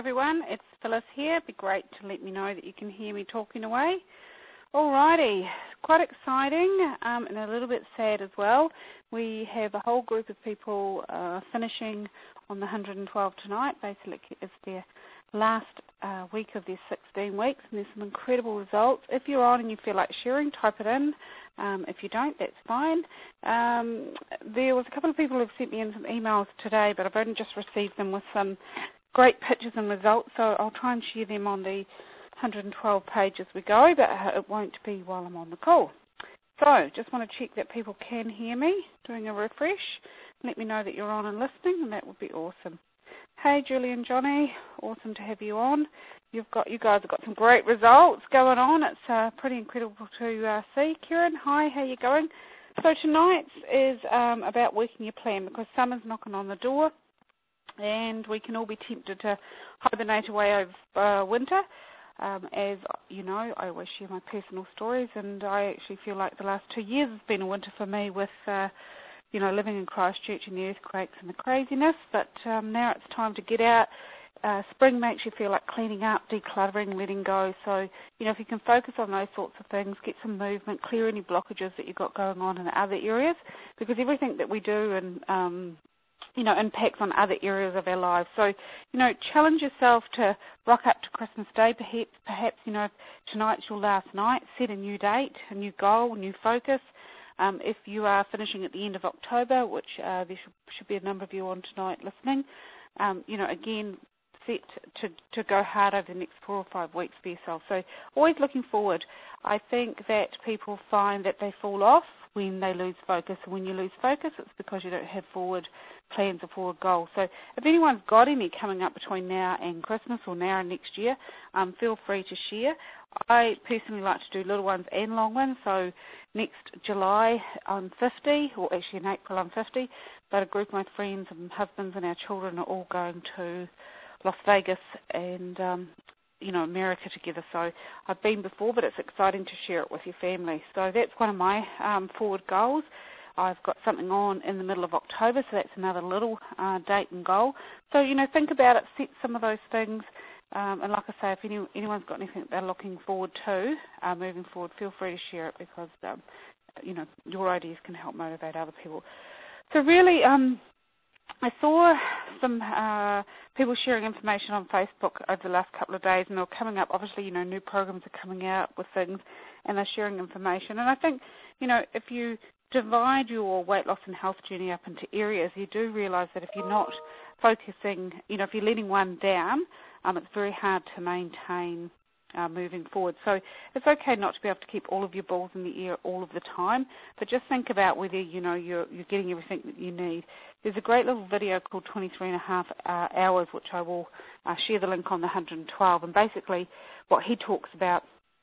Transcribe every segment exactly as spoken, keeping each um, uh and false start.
everyone. It's Phyllis here. It'd be great to let me know that you can hear me talking away. Alrighty, quite exciting um, and a little bit sad as well. We have a whole group of people uh, finishing on the one hundred twelve tonight. Basically, it's their last uh, week of their sixteen weeks, and there's some incredible results. If you're on and you feel like sharing, type it in. Um, if you don't, that's fine. Um, there was a couple of people who have sent me in some emails today, but I've only just received them with some great pictures and results, so I'll try and share them on the one hundred twelve page as we go, but it won't be while I'm on the call. So, just want to check that people can hear me, doing a refresh. Let me know that you're on and listening, and that would be awesome. Hey, Julie and Johnny, awesome to have you on. You've got, you guys have got some great results going on. It's uh, pretty incredible to uh, see. Kieran, hi, how you going? So tonight's is um, about working your plan, because summer's knocking on the door, and we can all be tempted to hibernate away over uh, winter. Um, as you know, I always share my personal stories, and I actually feel like the last two years has been a winter for me with, uh, you know, living in Christchurch and the earthquakes and the craziness. But um, now it's time to get out. Uh, spring makes you feel like cleaning up, decluttering, letting go. So, you know, if you can focus on those sorts of things, get some movement, clear any blockages that you've got going on in other areas, because everything that we do and um, you know, impacts on other areas of our lives. So, you know, challenge yourself to rock up to Christmas Day. Perhaps, perhaps you know, tonight's your last night. Set a new date, a new goal, a new focus. Um, if you are finishing at the end of October, which uh, there should, should be a number of you on tonight listening, um, you know, again, set to, to go hard over the next four or five weeks for yourself. So always looking forward. I think that people find that they fall off when they lose focus. And when you lose focus, it's because you don't have forward plans or forward goals. So if anyone's got any coming up between now and Christmas or now and next year, um, feel free to share. I personally like to do little ones and long ones. So next July I'm fifty, or actually in April I'm fifty, but a group of my friends and husbands and our children are all going to Las Vegas and, um, you know, America together. So I've been before, but it's exciting to share it with your family. So that's one of my um, forward goals. I've got something on in the middle of October, so that's another little uh, date and goal. So, you know, think about it, set some of those things. Um, and like I say, if any, anyone's got anything they're looking forward to uh, moving forward, feel free to share it, because, um, you know, your ideas can help motivate other people. So really, um, I saw some uh, people sharing information on Facebook over the last couple of days, and they're coming up. Obviously, you know, new programs are coming out with things, and they're sharing information. And I think, you know, if you divide your weight loss and health journey up into areas, you do realise that if you're not focusing, you know, if you're letting one down, um, it's very hard to maintain uh, moving forward. So it's okay not to be able to keep all of your balls in the air all of the time, but just think about whether, you know, you're, you're getting everything that you need. There's a great little video called twenty-three and a half uh, hours, which I will uh, share the link on the one hundred twelve, and basically what he talks about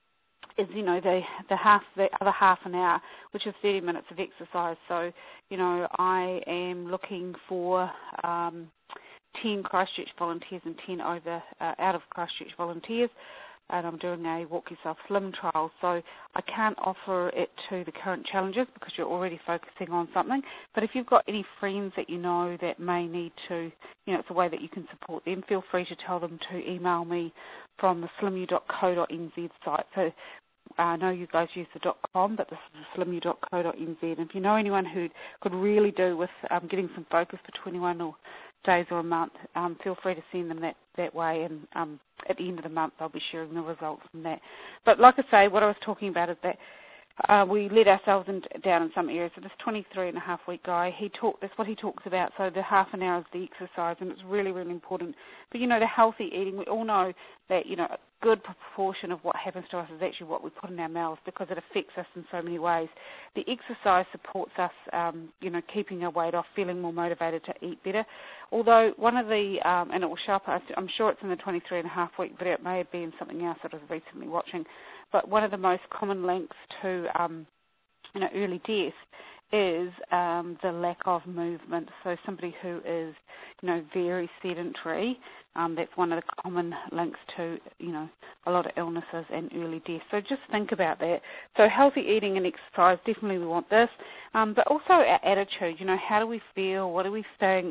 is, you know, the the half the other half an hour, which is thirty minutes of exercise. So, you know, I am looking for um, ten Christchurch volunteers and ten over uh, out of Christchurch volunteers, and I'm doing a Walk Yourself Slim trial. So I can't offer it to the current challenges because you're already focusing on something. But if you've got any friends that you know that may need to, you know, it's a way that you can support them, feel free to tell them to email me from the slimu dot co dot n z site. So I know you guys use the .com, but this is the slimu dot co dot n z. And if you know anyone who could really do with um, getting some focus for twenty-one or days or a month, um, feel free to send them that, that way, and um, at the end of the month I'll be sharing the results from that. But like I say, what I was talking about is that uh, we let ourselves in, down in some areas. So this twenty-three and a half week guy, he talk, that's what he talks about. So the half an hour is the exercise, and it's really, really important. But, you know, the healthy eating, we all know that, you know, a good proportion of what happens to us is actually what we put in our mouths, because it affects us in so many ways. The exercise supports us, um, you know, keeping our weight off, feeling more motivated to eat better. Although one of the, um, and it will show up, I'm sure it's in the twenty-three and a half week video, it may have been something else that I was recently watching, but one of the most common links to, um, you know, early death is um, the lack of movement. So somebody who is, you know, very sedentary, um, that's one of the common links to, you know, a lot of illnesses and early death. So just think about that. So healthy eating and exercise, definitely we want this. Um, but also our attitude, you know, how do we feel? What do we think?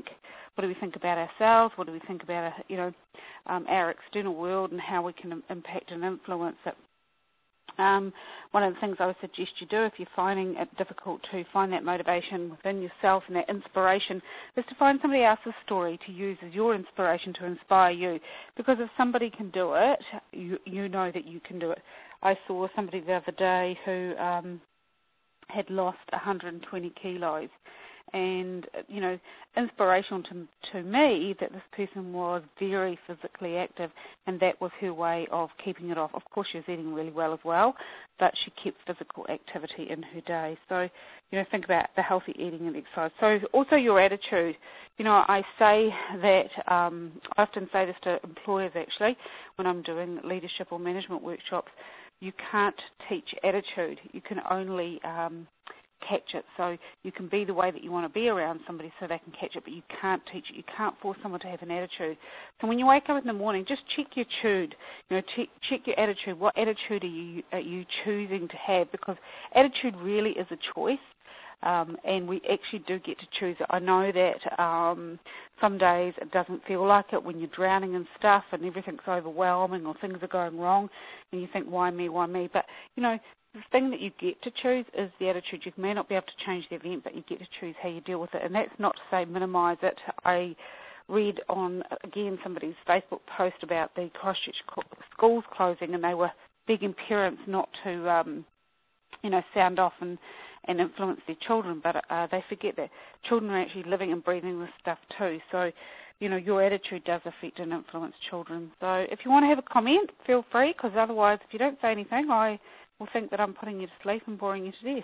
what do we think about ourselves? What do we think about, our, you know, um, our external world and how we can impact and influence it? Um, one of the things I would suggest you do if you're finding it difficult to find that motivation within yourself and that inspiration is to find somebody else's story to use as your inspiration to inspire you. Because if somebody can do it, you, you know that you can do it. I saw somebody the other day who um, had lost one hundred twenty kilos. And, you know, inspirational to, to me that this person was very physically active, and that was her way of keeping it off. Of course, she was eating really well as well, but she kept physical activity in her day. So, you know, think about the healthy eating and exercise. So also your attitude. You know, I say that, um, I often say this to employers actually when I'm doing leadership or management workshops. You can't teach attitude. You can only um, catch it. So you can be the way that you want to be around somebody so they can catch it, but you can't teach it. You can't force someone to have an attitude. So when you wake up in the morning, just check your tude. You know, check, check your attitude. What attitude are you are you choosing to have? Because attitude really is a choice. Um, and we actually do get to choose it. I know that um, some days it doesn't feel like it when you're drowning in stuff and everything's overwhelming or things are going wrong and you think, why me, why me? But, you know, the thing that you get to choose is the attitude. You may not be able to change the event, but you get to choose how you deal with it. And that's not to say minimise it. I read on, again, somebody's Facebook post about the Christchurch schools closing, and they were begging parents not to, um, you know, sound off and and influence their children, but uh, they forget that children are actually living and breathing this stuff too. So, you know, your attitude does affect and influence children. So if you want to have a comment, feel free, because otherwise, if you don't say anything, I will think that I'm putting you to sleep and boring you to death.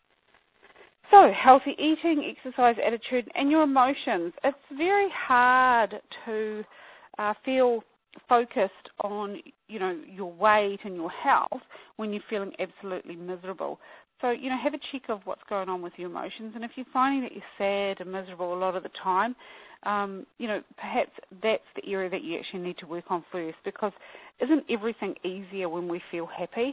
So, healthy eating, exercise, attitude, and your emotions. It's very hard to uh, feel focused on, you know, your weight and your health when you're feeling absolutely miserable. So, you know, have a check of what's going on with your emotions. And if you're finding that you're sad and miserable a lot of the time, um, you know, perhaps that's the area that you actually need to work on first, because isn't everything easier when we feel happy?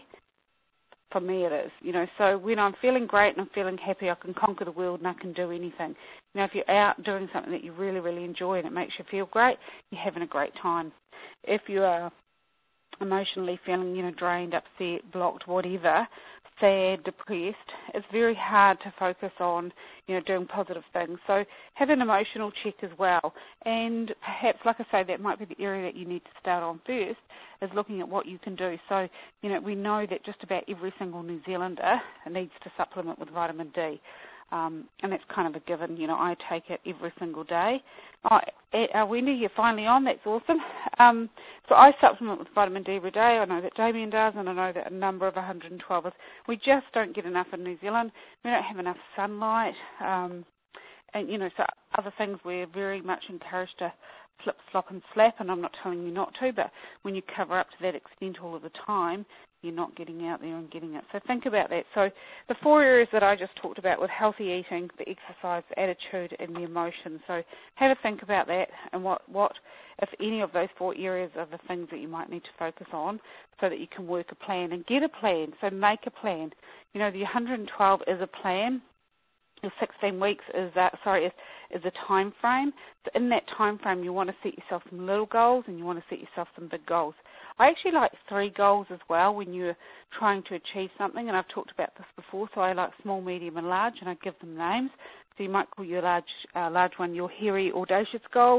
For me it is, you know, so when I'm feeling great and I'm feeling happy, I can conquer the world and I can do anything. You know, if you're out doing something that you really, really enjoy and it makes you feel great, you're having a great time. If you are emotionally feeling, you know, drained, upset, blocked, whatever, sad, depressed, it's very hard to focus on, you know, doing positive things. So have an emotional check as well. And perhaps, like I say, that might be the area that you need to start on first, is looking at what you can do. So, you know, we know that just about every single New Zealander needs to supplement with vitamin D. Um, and that's kind of a given. You know, I take it every single day. Oh, uh, Wendy, you're finally on. That's awesome. Um, so I supplement with vitamin D every day. I know that Damien does, and I know that a number of one hundred twelve us. We just don't get enough in New Zealand. We don't have enough sunlight. Um, and, you know, so other things we're very much encouraged to flip, flop and slap, and I'm not telling you not to, but when you cover up to that extent all of the time, you're not getting out there and getting it. So think about that. So the four areas that I just talked about with healthy eating, the exercise, the attitude, and the emotion. So have a think about that and what, what, if any of those four areas are the things that you might need to focus on so that you can work a plan and get a plan. So make a plan. You know, the one hundred twelve is a plan. The sixteen weeks is that, sorry, is, is a time frame. So in that time frame, you want to set yourself some little goals and you want to set yourself some big goals. I actually like three goals as well when you're trying to achieve something, and I've talked about this before, so I like small, medium, and large, and I give them names. So you might call your large, uh, large one your hairy, audacious goal.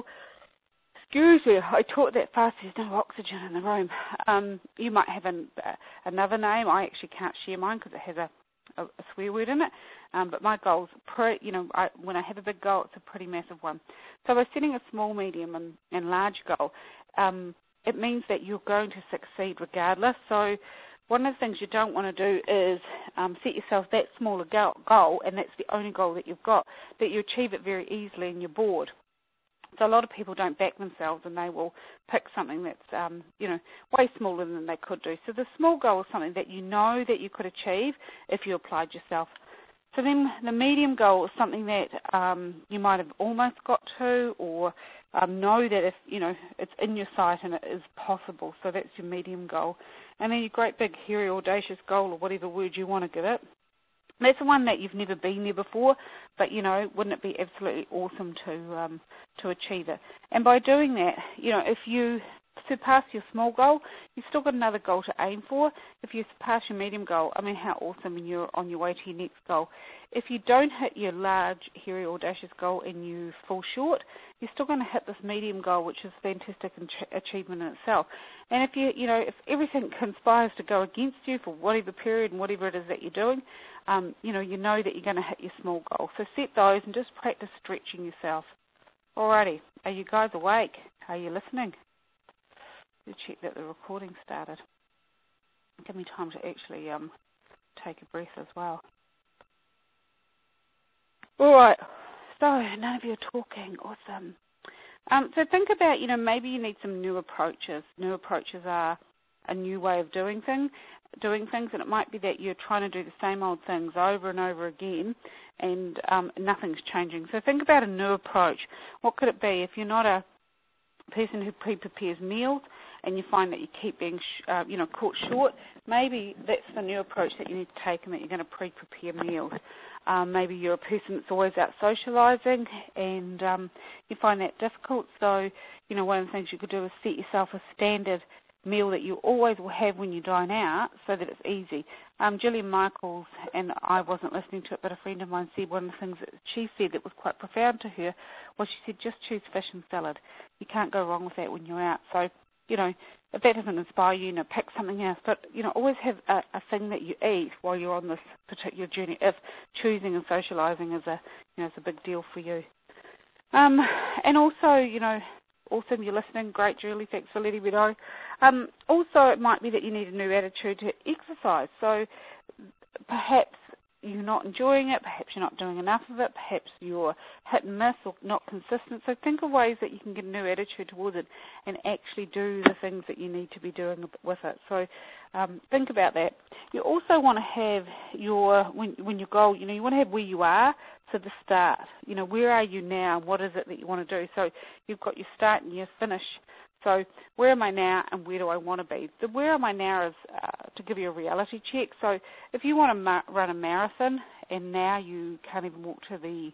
Excuse me, I talk that fast, there's no oxygen in the room. Um, you might have an, uh, another name. I actually can't share mine because it has a A, a swear word in it, um, but my goal's pretty, you know, I, when I have a big goal, it's a pretty massive one. So by setting a small, medium, and, and large goal, um, it means that you're going to succeed regardless. So one of the things you don't want to do is um, set yourself that smaller goal, and that's the only goal that you've got, that you achieve it very easily and you're bored. So a lot of people don't back themselves, and they will pick something that's, um, you know, way smaller than they could do. So the small goal is something that you know that you could achieve if you applied yourself. So then the medium goal is something that um, you might have almost got to, or um, know that if, you know, it's in your sight and it is possible. So that's your medium goal. And then your great big hairy audacious goal, or whatever word you want to give it, That's the one that you've never been there before, but, you know, wouldn't it be absolutely awesome to um, to achieve it? And by doing that, you know, if you surpass your small goal, you've still got another goal to aim for. If you surpass your medium goal, I mean, how awesome, and you're on your way to your next goal. If you don't hit your large, hairy, audacious goal and you fall short, you're still going to hit this medium goal, which is a fantastic achievement in itself. And if you, you know, if everything conspires to go against you for whatever period and whatever it is that you're doing, um, you know, you know that you're going to hit your small goal. So set those and just practice stretching yourself. Alrighty, are you guys awake? Are you listening? To check that the recording started. Give me time to actually um, take a breath as well. All right, so none of you are talking. Awesome. Um, so think about, you know, maybe you need some new approaches. New approaches are a new way of doing things, doing things, and it might be that you're trying to do the same old things over and over again, and um, nothing's changing. So think about a new approach. What could it be? If you're not a person who pre-prepares meals and you find that you keep being, sh- uh, you know, caught short, maybe that's the new approach that you need to take, and that you're going to pre-prepare meals. Um, maybe you're a person that's always out socialising and um, you find that difficult. So, you know, one of the things you could do is set yourself a standard meal that you always will have when you dine out so that it's easy. Um, Gillian Michaels, and I wasn't listening to it, but a friend of mine said one of the things that she said that was quite profound to her was she said, just choose fish and salad. You can't go wrong with that when you're out. So, you know, if that doesn't inspire you, you know, pick something else. But, you know, always have a, a thing that you eat while you're on this particular journey, if choosing and socialising is a, you know, is a big deal for you. Um, and also, you know, awesome, you're listening. Great, Julie. Thanks for letting me know. Um, also, it might be that you need a new attitude to exercise. So perhaps you're not enjoying it, perhaps you're not doing enough of it, perhaps you're hit and miss or not consistent. So think of ways that you can get a new attitude towards it and actually do the things that you need to be doing with it. So um, think about that. You also want to have your, when, when your goal, you know, you want to have where you are, so the start. You know, where are you now? What is it that you want to do? So you've got your start and your finish. So where am I now and where do I want to be? The where am I now is uh, to give you a reality check. So if you want to ma- run a marathon and now you can't even walk to the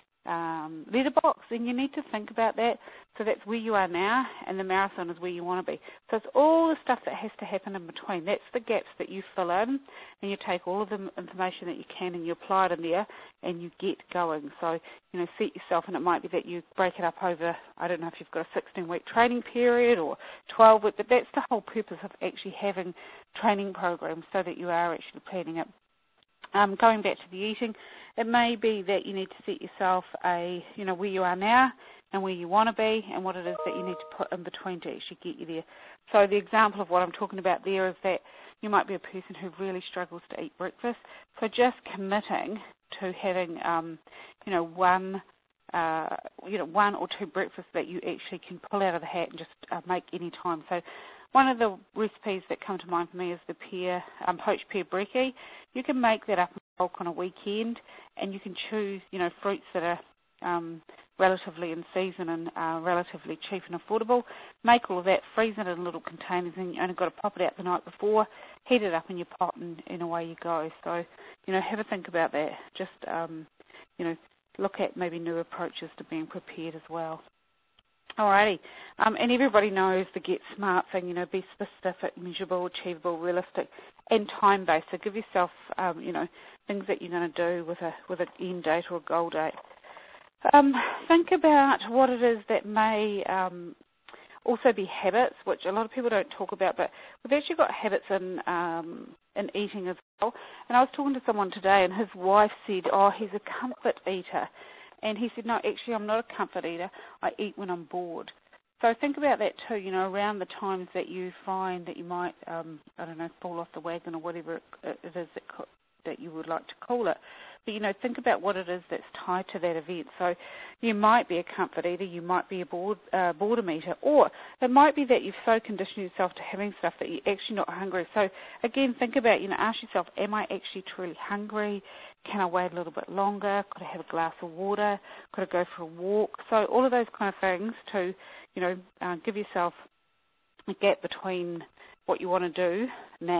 um, letterbox, then you need to think about that. So that's where you are now, and the marathon is where you want to be. So it's all the stuff that has to happen in between. That's the gaps that you fill in, and you take all of the information that you can and you apply it in there, and you get going. So, you know, set yourself, and it might be that you break it up over, I don't know if you've got a sixteen-week training period or twelve-week, but that's the whole purpose of actually having training programs so that you are actually planning it. Um, going back to the eating, it may be that you need to set yourself a, you know, where you are now and where you want to be and what it is that you need to put in between to actually get you there. So the example of what I'm talking about there is that you might be a person who really struggles to eat breakfast. So just committing to having, um, you know, one, uh, you know, one or two breakfasts that you actually can pull out of the hat and just uh, make any time. So one of the recipes that come to mind for me is the pear, um, poached pear brekkie. You can make that up in bulk on a weekend, and you can choose, you know, fruits that are um, relatively in season and uh, relatively cheap and affordable. Make all of that, freeze it in little containers, and you only got to pop it out the night before, heat it up in your pot, and, and away you go. So, you know, have a think about that. Just, um, you know, look at maybe new approaches to being prepared as well. Alrighty, um, and everybody knows the Get Smart thing, you know, be specific, measurable, achievable, realistic, and time-based. So give yourself, um, you know, things that you're going to do with a with an end date or a goal date. Um, think about what it is that may um, also be habits, which a lot of people don't talk about, but we've actually got habits in um, in eating as well. And I was talking to someone today, and his wife said, oh, he's a comfort eater. And he said, no, actually, I'm not a comfort eater. I eat when I'm bored. So think about that too, you know, around the times that you find that you might, um, I don't know, fall off the wagon or whatever it, it is that, co- that you would like to call it. But, you know, think about what it is that's tied to that event. So you might be a comfort eater, you might be a bored, uh, boredom eater, or it might be that you've so conditioned yourself to having stuff that you're actually not hungry. So, again, think about, you know, ask yourself, am I actually truly hungry? Can I wait a little bit longer? Could I have a glass of water? Could I go for a walk? So all of those kind of things to, you know, uh, give yourself a gap between what you want to do now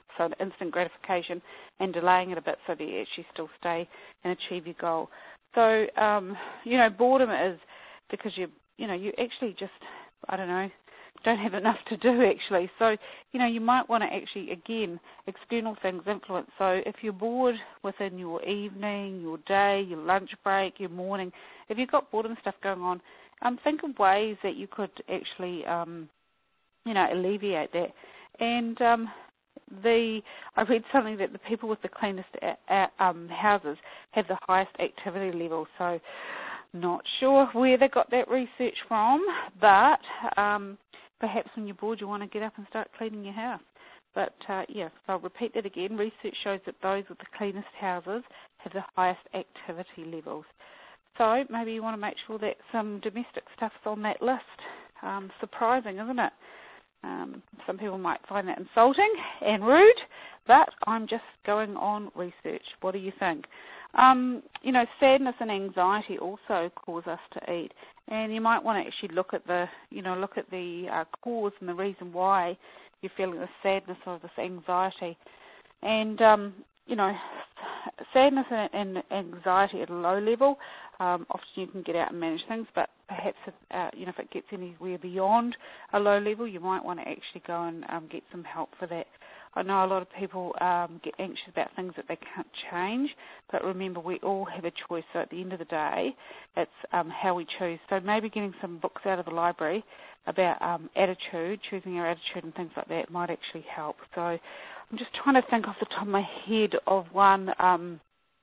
so an instant gratification, and delaying it a bit so that you actually still stay and achieve your goal. So, um, you know, boredom is because you, you know, you actually just, I don't know, don't have enough to do actually. So, you know, you might want to actually, again, external things influence. So if you're bored within your evening, your day, your lunch break, your morning, if you've got boredom stuff going on, um, think of ways that you could actually, um, you know, alleviate that. And um, the I read something that the people with the cleanest a, a, um, houses have the highest activity level. So not sure where they got that research from, but um, perhaps when you're bored you want to get up and start cleaning your house. But, uh, yeah, so I'll repeat that again. Research shows that those with the cleanest houses have the highest activity levels. So maybe you want to make sure that some domestic stuff's on that list. Um, surprising, isn't it? Um, some people might find that insulting and rude, but I'm just going on research. What do you think? Um, you know, sadness and anxiety also cause us to eat, and you might want to actually look at the, you know, look at the uh, cause and the reason why you're feeling this sadness or this anxiety. And, um, you know, sadness and anxiety at a low level, um, often you can get out and manage things, but perhaps, uh, you know, if it gets anywhere beyond a low level, you might want to actually go and um, get some help for that. I know a lot of people um, get anxious about things that they can't change, but remember, we all have a choice. So at the end of the day, it's um, how we choose. So maybe getting some books out of the library about um, attitude, choosing our attitude and things like that might actually help. So I'm just trying to think off the top of my head of one. Um,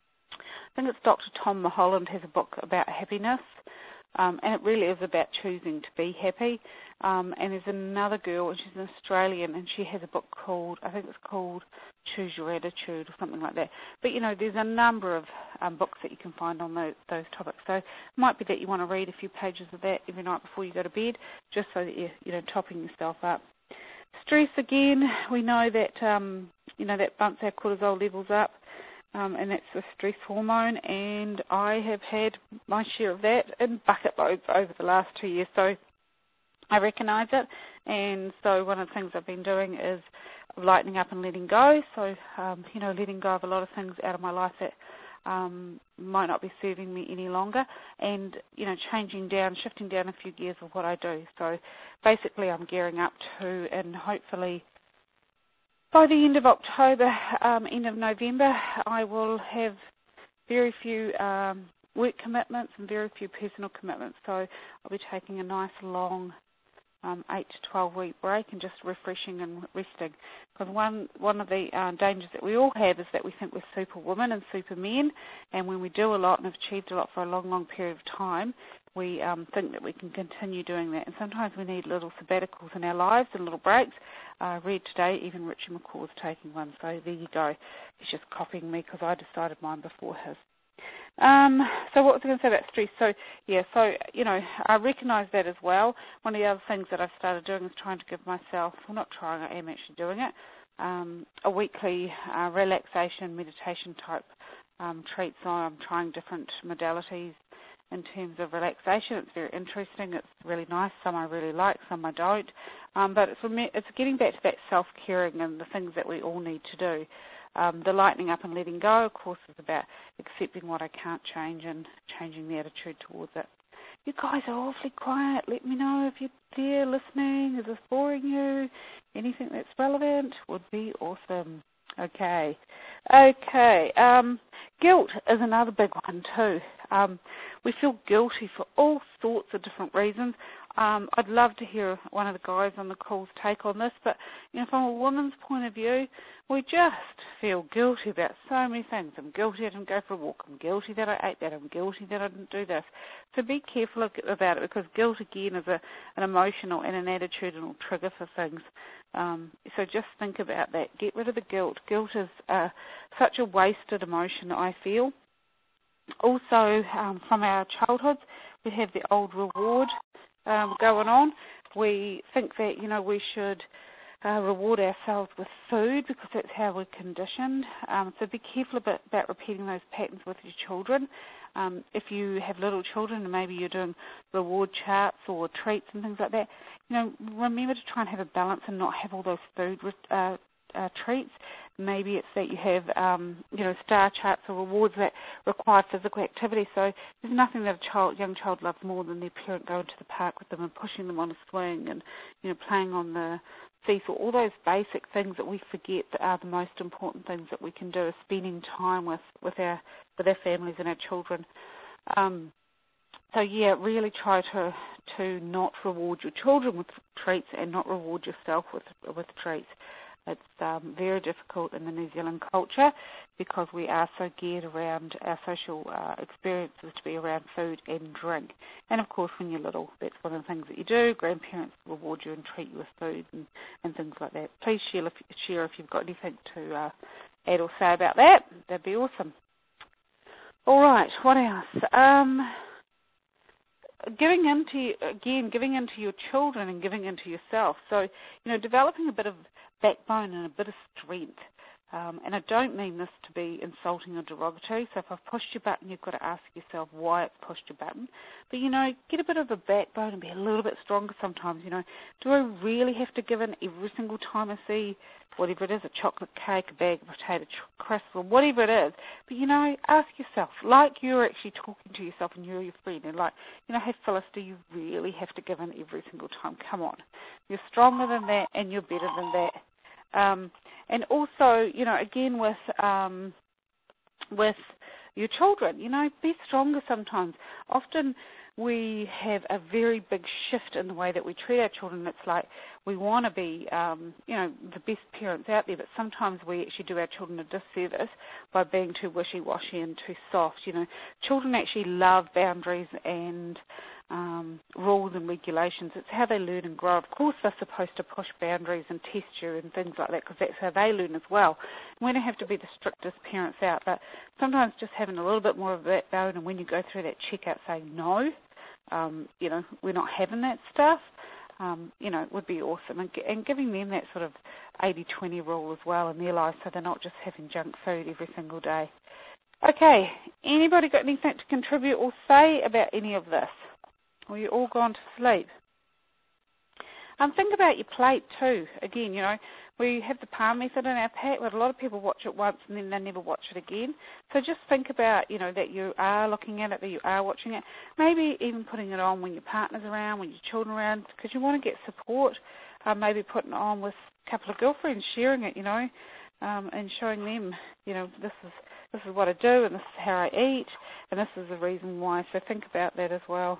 I think it's Doctor Tom Mulholland has a book about happiness. Um, and it really is about choosing to be happy. Um, and there's another girl, and she's an Australian, and she has a book called, I think it's called Choose Your Attitude or something like that. But, you know, there's a number of um, books that you can find on those, those topics. So it might be that you want to read a few pages of that every night before you go to bed, just so that you're, you know, topping yourself up. Stress, again, we know that, um, you know, that bumps our cortisol levels up. Um, and that's the stress hormone, and I have had my share of that in bucket loads over the last two years, so I recognise it. And so one of the things I've been doing is lightening up and letting go, so, um, you know, letting go of a lot of things out of my life that um, might not be serving me any longer, and, you know, changing down, shifting down a few gears of what I do. So basically I'm gearing up to, and hopefully by the end of October, um, end of November, I will have very few um, work commitments and very few personal commitments. So I'll be taking a nice long um, eight to twelve week break and just refreshing and resting. Because one one of the uh, dangers that we all have is that we think we're superwomen and supermen, and when we do a lot and have achieved a lot for a long, long period of time, we um, think that we can continue doing that. And sometimes we need little sabbaticals in our lives and little breaks. I uh, read today even Richie McCaw is taking one, so there you go. He's just copying me because I decided mine before his. Um, so what was I going to say about stress? So, yeah, so, you know, I recognise that as well. One of the other things that I've started doing is trying to give myself, well, not trying, I am actually doing it, um, a weekly uh, relaxation, meditation type um, treat. So I'm trying different modalities in terms of relaxation. It's very interesting. It's really nice. Some I really like, some I don't. Um, but it's, it's getting back to that self-caring and the things that we all need to do. Um, the lightening up and letting go, of course, is about accepting what I can't change and changing the attitude towards it. You guys are awfully quiet. Let me know if you're there listening. Is this boring you? Anything that's relevant would be awesome. Okay. Okay. Um, guilt is another big one too. Um, we feel guilty for all sorts of different reasons. Um, I'd love to hear one of the guys on the call's take on this, but you know, from a woman's point of view, we just feel guilty about so many things. I'm guilty I didn't go for a walk. I'm guilty that I ate that. I'm guilty that I didn't do this. So be careful about it, because guilt, again, is a, an emotional and an attitudinal trigger for things. Um, so just think about that. Get rid of the guilt. Guilt is uh, such a wasted emotion, I feel. Also, um, from our childhoods, we have the old reward um, going on. We think that, you know, we should uh, reward ourselves with food because that's how we're conditioned. Um, so be careful about, about repeating those patterns with your children. Um, if you have little children and maybe you're doing reward charts or treats and things like that, you know, remember to try and have a balance and not have all those food uh, uh, treats. Maybe it's that you have, um, you know, star charts or rewards that require physical activity. So there's nothing that a child, young child loves more than their parent going to the park with them and pushing them on a swing and, you know, playing on the seesaw. All those basic things that we forget that are the most important things that we can do is spending time with, with our with our families and our children. Um, so yeah, really try to to not reward your children with treats and not reward yourself with with treats. It's um, very difficult in the New Zealand culture because we are so geared around our social uh, experiences to be around food and drink. And, of course, when you're little, that's one of the things that you do. Grandparents reward you and treat you with food and, and things like that. Please share if, share if you've got anything to uh, add or say about that. That'd be awesome. All right, what else? Um, giving into, again, giving into your children and giving into yourself. So, you know, developing a bit of backbone and a bit of strength. Um, and I don't mean this to be insulting or derogatory, so if I've pushed your button, you've got to ask yourself why it's pushed your button. But, you know, get a bit of a backbone and be a little bit stronger sometimes, you know. Do I really have to give in every single time I see whatever it is, a chocolate cake, a bag of potato crisps, or whatever it is? But, you know, ask yourself, like you're actually talking to yourself and you're your friend, and like, you know, hey, Phyllis, do you really have to give in every single time? Come on. You're stronger than that and you're better than that. Um, and also, you know, again with um, with your children, you know, be stronger sometimes. Often we have a very big shift in the way that we treat our children. It's like we want to be, um, you know, the best parents out there, but sometimes we actually do our children a disservice by being too wishy-washy and too soft. You know, children actually love boundaries and Um, rules and regulations. It's how they learn and grow. Of course, they're supposed to push boundaries and test you and things like that because that's how they learn as well. We don't have to be the strictest parents out, but sometimes just having a little bit more of that bone, and when you go through that checkout saying no, um, you know, we're not having that stuff, um, you know, would be awesome. And, and giving them that sort of eighty twenty rule as well in their lives so they're not just having junk food every single day. Okay, anybody got anything to contribute or say about any of this? Or you all gone to sleep? Um, think about your plate too. Again, you know, we have the palm method in our pack, but a lot of people watch it once and then they never watch it again. So just think about, you know, that you are looking at it, that you are watching it. Maybe even putting it on when your partner's around, when your children are around, because you want to get support. Um, maybe putting it on with a couple of girlfriends, sharing it, you know, um, and showing them, you know, this is this is what I do and this is how I eat and this is the reason why. So think about that as well.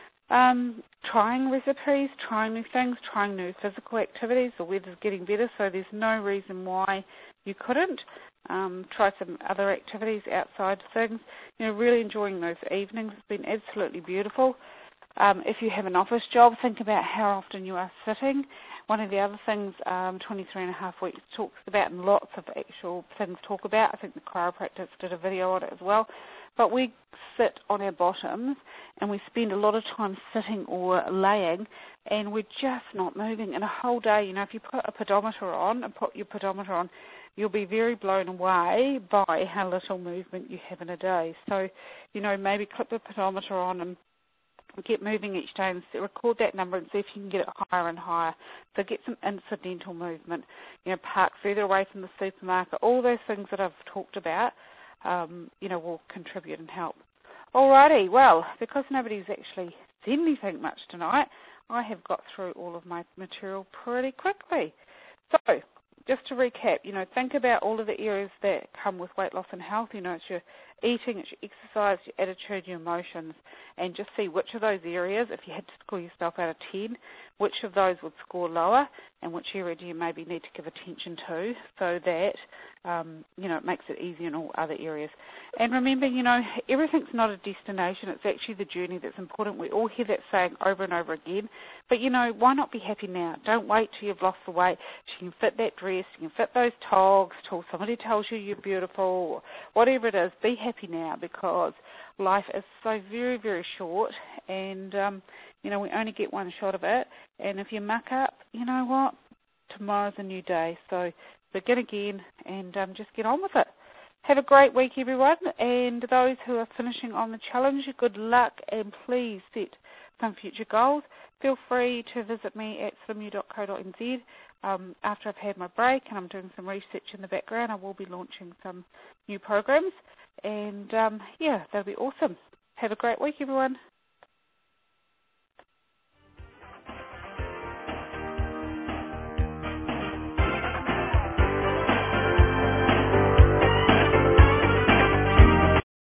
Um, trying recipes, trying new things, trying new physical activities. The weather's getting better, so there's no reason why you couldn't. Um, try some other activities outside things. You know, really enjoying those evenings. It's been absolutely beautiful. Um, if you have an office job, think about how often you are sitting. One of the other things um, twenty-three and a half weeks talks about, and lots of actual things talk about, I think the chiropractors did a video on it as well, but we sit on our bottoms and we spend a lot of time sitting or laying and we're just not moving. In a whole day, you know, if you put a pedometer on and put your pedometer on, you'll be very blown away by how little movement you have in a day. So, you know, maybe clip the pedometer on and get moving each day and record that number and see if you can get it higher and higher. So get some incidental movement. You know, park further away from the supermarket. All those things that I've talked about, um, you know, will contribute and help. Alrighty, well, because nobody's actually said anything much tonight, I have got through all of my material pretty quickly. So, just to recap, you know, think about all of the areas that come with weight loss and health. You know, it's your eating, it's your exercise, your attitude, your emotions, and just see which of those areas, if you had to score yourself out of ten, which of those would score lower and which area do you maybe need to give attention to so that, um, you know, it makes it easier in all other areas. And remember, you know, everything's not a destination. It's actually the journey that's important. We all hear that saying over and over again. But, you know, why not be happy now? Don't wait till you've lost the weight. You can fit that dress, you can fit those togs till somebody tells you you're beautiful, or whatever it is. Be happy now because life is so very, very short and, um, you know, we only get one shot of it. And if you muck up, you know what? Tomorrow's a new day. So begin again and um, just get on with it. Have a great week, everyone. And those who are finishing on the challenge, good luck and please set some future goals. Feel free to visit me at slimu dot co dot n z um, after I've had my break and I'm doing some research in the background, I will be launching some new programs. And, um, yeah, that'll be awesome. Have a great week, everyone.